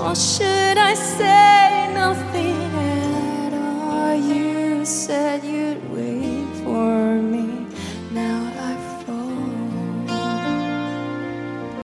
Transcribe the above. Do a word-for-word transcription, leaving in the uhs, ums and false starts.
Or should I say nothing at all? You said you'd wait.